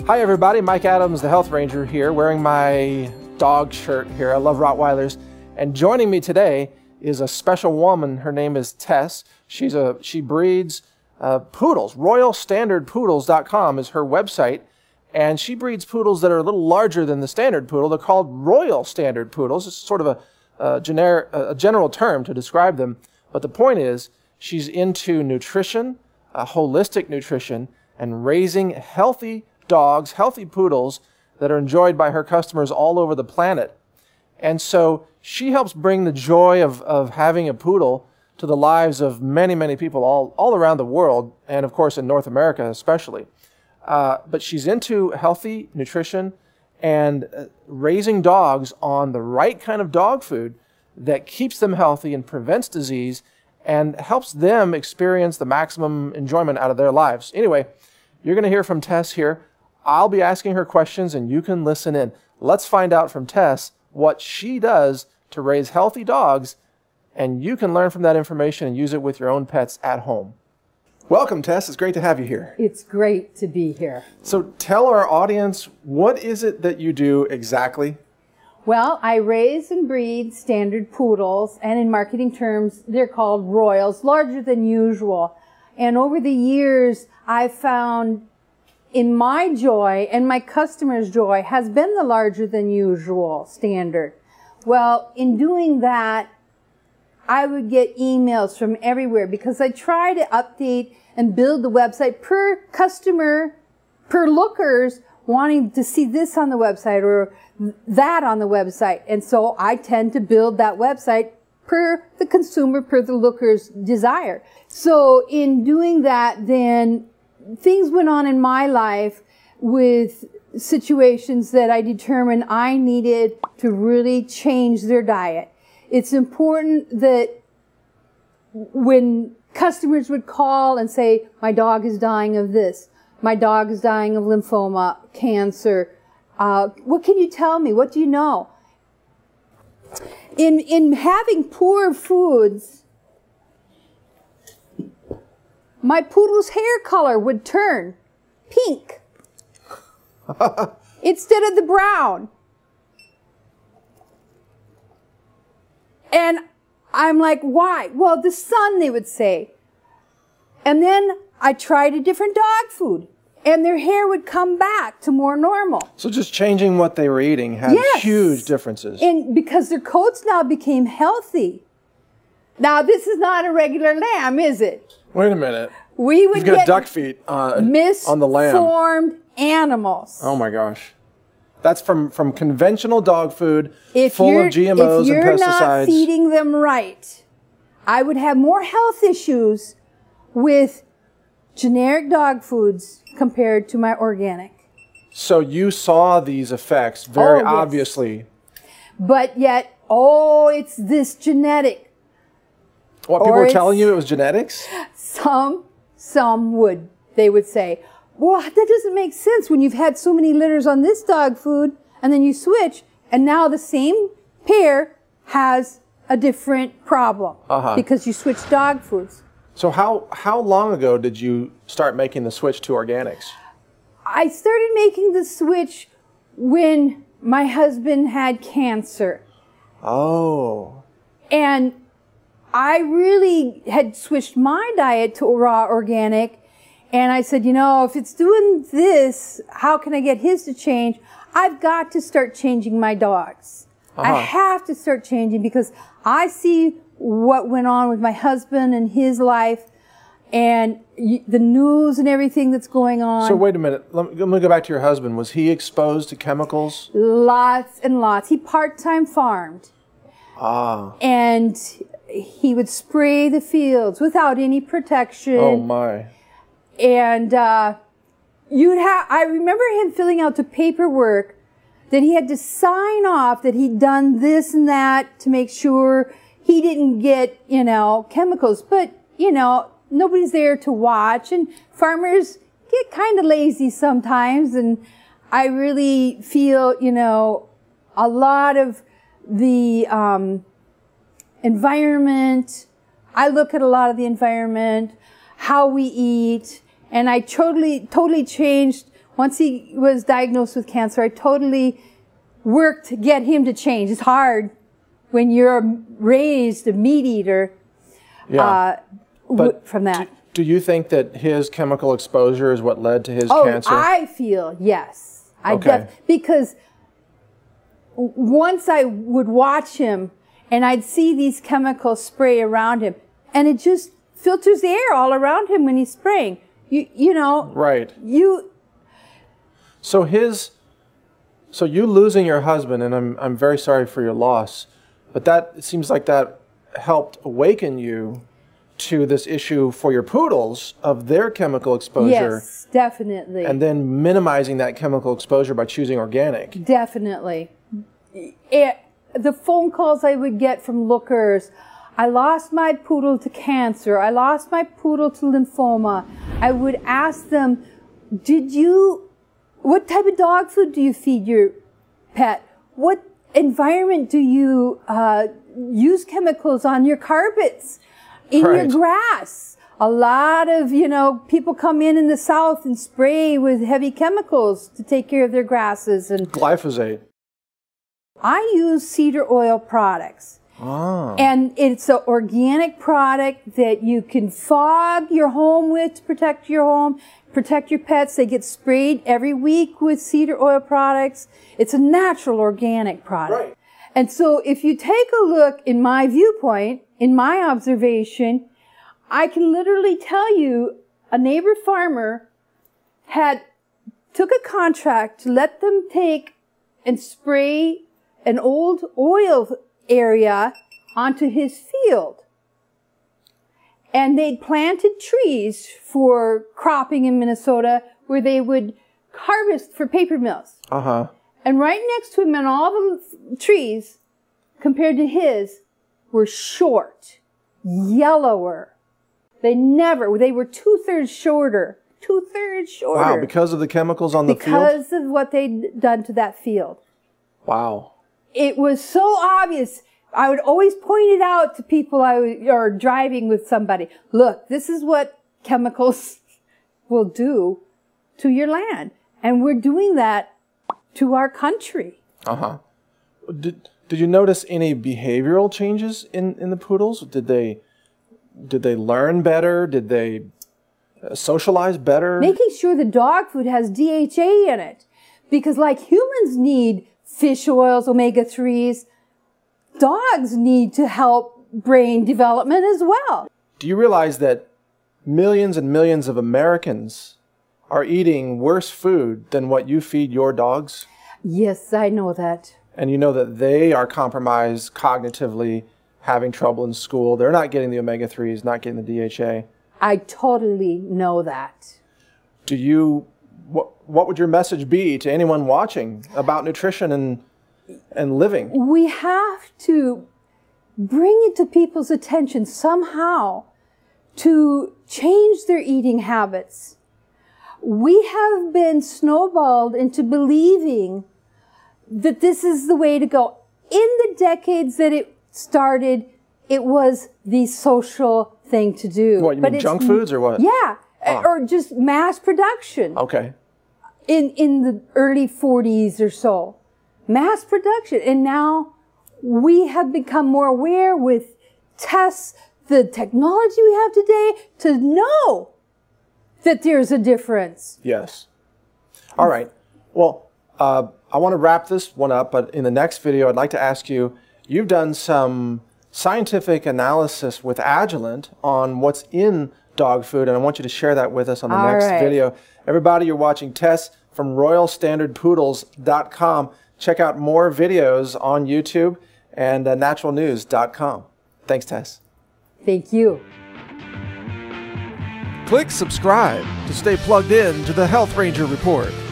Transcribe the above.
Hi everybody, Mike Adams, the Health Ranger here, wearing my dog shirt here. I love Rottweilers. And joining me today is a special woman. Her name is Tess. She breeds poodles. RoyalStandardPoodles.com is her website. And she breeds poodles that are a little larger than the standard poodle. They're called Royal Standard Poodles. It's sort of a general term to describe them. But the point is, she's into nutrition, holistic nutrition, and raising healthy dogs, healthy poodles that are enjoyed by her customers all over the planet. And so she helps bring the joy of having a poodle to the lives of many, many people all around the world, and of course in North America especially. But she's into healthy nutrition and raising dogs on the right kind of dog food that keeps them healthy and prevents disease and helps them experience the maximum enjoyment out of their lives. Anyway, you're going to hear from Tess here. I'll be asking her questions and you can listen in. Let's find out from Tess what she does to raise healthy dogs, and you can learn from that information and use it with your own pets at home. Welcome, Tess. It's great to have you here. It's great to be here. So tell our audience, what is it that you do exactly? Well, I raise and breed standard poodles, and in marketing terms, they're called Royals, larger than usual. And over the years, I've found in my joy and my customers' joy has been the larger than usual standard. Well, in doing that, I would get emails from everywhere because I try to update and build the website per customer, per lookers wanting to see this on the website or that on the website. And so I tend to build that website per the consumer, per the looker's desire. So in doing that, then things went on in my life with situations that I determined I needed to really change their diet. It's important that when customers would call and say, my dog is dying of this, my dog is dying of lymphoma, cancer, what can you tell me? What do you know? In having poor foods, my poodle's hair color would turn pink instead of the brown. And I'm like, why? Well, the sun, they would say. And then I tried a different dog food, and their hair would come back to more normal. So just changing what they were eating had huge differences. And because their coats now became healthy. Now, this is not a regular lamb, is it? Wait a minute. We would You've got get duck feet on the lamb. Misformed animals. Oh my gosh. That's from conventional dog food full of GMOs and pesticides. If you're not feeding them right, I would have more health issues with generic dog foods compared to my organic. So you saw these effects very obviously. But yet, it's this genetic. What, people were telling you it was genetics? Some would. They would say, well, that doesn't make sense when you've had so many litters on this dog food and then you switch and now the same pair has a different problem because you switched dog foods. So how long ago did you start making the switch to organics? I started making the switch when my husband had cancer. Oh. And I really had switched my diet to raw organic. And I said, if it's doing this, how can I get his to change? I've got to start changing my dogs. I have to start changing because I see what went on with my husband and his life and the news and everything that's going on. So wait a minute. Let me go back to your husband. Was he exposed to chemicals? Lots and lots. He part-time farmed. And he would spray the fields without any protection. Oh my. And I remember him filling out the paperwork that he had to sign off that he'd done this and that to make sure he didn't get, chemicals. But, nobody's there to watch, and farmers get kind of lazy sometimes. And I really feel, a lot of the environment, I look at a lot of the environment, how we eat, and I totally changed Once he was diagnosed with cancer, I totally worked to get him to change. It's hard when you're raised a meat eater from that. Do you think that his chemical exposure is what led to his cancer? Oh, I feel, yes. Okay. Because once I would watch him and I'd see these chemicals spray around him, and it just filters the air all around him when he's spraying. You know. Right. So you losing your husband, and I'm very sorry for your loss, but it seems like that helped awaken you to this issue for your poodles of their chemical exposure. Yes, definitely. And then minimizing that chemical exposure by choosing organic. Definitely. The phone calls I would get from lookers, I lost my poodle to cancer, I lost my poodle to lymphoma. I would ask them, what type of dog food do you feed your pet? What environment do you use chemicals on your carpets, in your grass? A lot of, people come in the South and spray with heavy chemicals to take care of their grasses. And glyphosate. I use cedar oil products. Ah. And it's an organic product that you can fog your home with to protect your home, protect your pets. They get sprayed every week with cedar oil products. It's a natural organic product. Right. And so if you take a look in my viewpoint, in my observation, I can literally tell you a neighbor farmer took a contract to let them take and spray an old oil area onto his field. And they'd planted trees for cropping in Minnesota where they would harvest for paper mills. Uh-huh. And right next to him, and all the trees, compared to his, were short, yellower. They were 2/3 shorter. 2/3 shorter. Wow, because of the chemicals on the field? Because of what they'd done to that field. Wow. It was so obvious. I would always point it out to people or driving with somebody. Look, this is what chemicals will do to your land. And we're doing that to our country. Uh-huh. Did you notice any behavioral changes in the poodles? Did they learn better? Did they socialize better? Making sure the dog food has DHA in it. Because like humans need fish oils, omega-3s, dogs need to help brain development as well. Do you realize that millions and millions of Americans are eating worse food than what you feed your dogs? Yes, I know that. And you know that they are compromised cognitively, having trouble in school. They're not getting the omega-3s, not getting the DHA. I totally know that. What would your message be to anyone watching about nutrition and living? We have to bring it to people's attention somehow to change their eating habits. We have been snowballed into believing that this is the way to go. In the decades that it started, it was the social thing to do. What, you mean junk foods or what? Yeah, or just mass production. Okay. In the early 40s or so. Mass production. And now we have become more aware with tests, the technology we have today, to know that there's a difference. Yes. All right. Well, I want to wrap this one up, but in the next video, I'd like to ask you, you've done some scientific analysis with Agilent on what's in dog food, and I want you to share that with us on the next video. Everybody, you're watching Tess from RoyalStandardPoodles.com. Check out more videos on YouTube and naturalnews.com. Thanks, Tess. Thank you. Click subscribe to stay plugged in to the Health Ranger Report.